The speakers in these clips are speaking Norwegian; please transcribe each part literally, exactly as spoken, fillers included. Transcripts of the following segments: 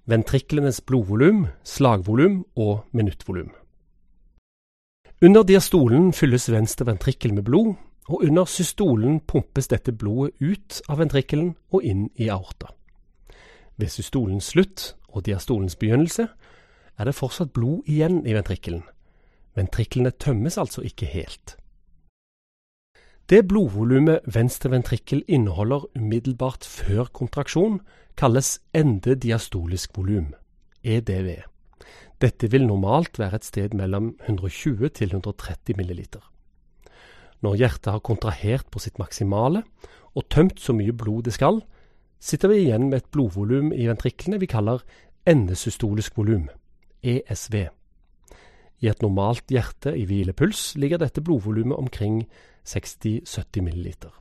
ventriklenes blodvolum, slagvolum og minuttvolum. Under diastolen fylles venstre ventrikkel med blod, og under systolen pumpes dette blodet ut av ventrikkelen og inn i aorta. Ved systolens slutt og diastolens begynnelse er det fortsatt blod igjen i ventrikkelen. Ventriklene tømmes altså ikke helt. Det blodvolumet venstre ventrikkel inneholder umiddelbart før kontraksjon kalles endediastolisk volum, E D V. Dette vil normalt være et sted mellom hundre og tjue til hundre og tretti milliliter. Når hjertet har kontrahert på sitt maksimale og tømt så mye blod det skal, sitter vi igjen med et blodvolum i ventriklene vi kaller endesystolisk volum, E S V. I et normalt hjerte i hvilepuls ligger dette blodvolumet omkring seksti til sytti milliliter.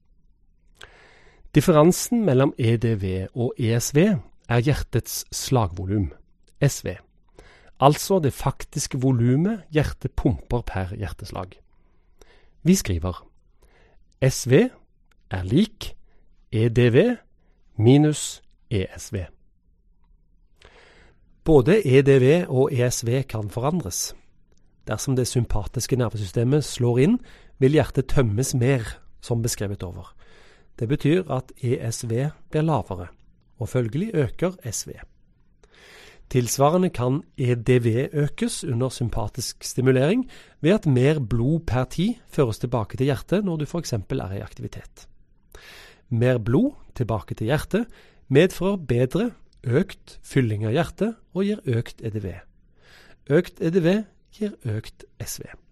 Differansen mellom E D V og E S V er hjertets slagvolum, S V. Altså det faktiske volumet hjertet pumper per hjerteslag. Vi skriver S V er lik E D V minus E S V. Både E D V og E S V kan forandres. Dersom det sympatiske nervesystemet slår inn, vil hjertet tømmes mer, som beskrevet over. Det betyr at E S V blir lavere, og følgelig øker S V. Tilsvarende kan E D V økes under sympatisk stimulering ved at mer blod per tid føres tilbake til hjertet når du for eksempel er i aktivitet. Mer blod tilbake til hjertet medfører bedre økt fylling av hjertet og gir økt E D V. Økt E D V gir økt S V.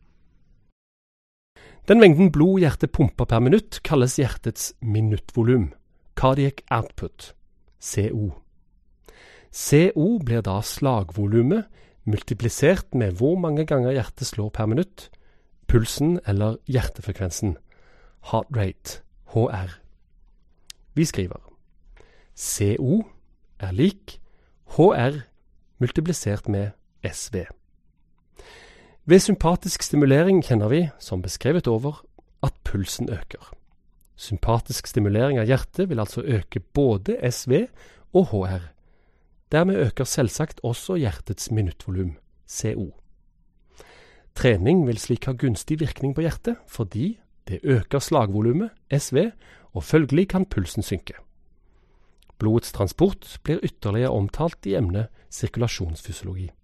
Den mengden blod hjertet pumper per minutt kalles hjertets minuttvolum, cardiac output, C O. C O blir da slagvolumet multiplisert med hvor mange ganger hjertet slår per minutt, pulsen eller hjertefrekvensen, heart rate, H R. Vi skriver C O er lik H R multiplisert med S V. Ved sympatisk stimulering kjenner vi, som beskrevet over, at pulsen øker. Sympatisk stimulering av hjertet vil altså øke både S V og H R. Dermed øker selvsagt også hjertets minuttvolum, C O. Trening vil slik ha gunstig virkning på hjertet, fordi det øker slagvolumet, S V, og følgelig kan pulsen synke. Blodets transport blir ytterligere omtalt i emnet sirkulasjonsfysiologi.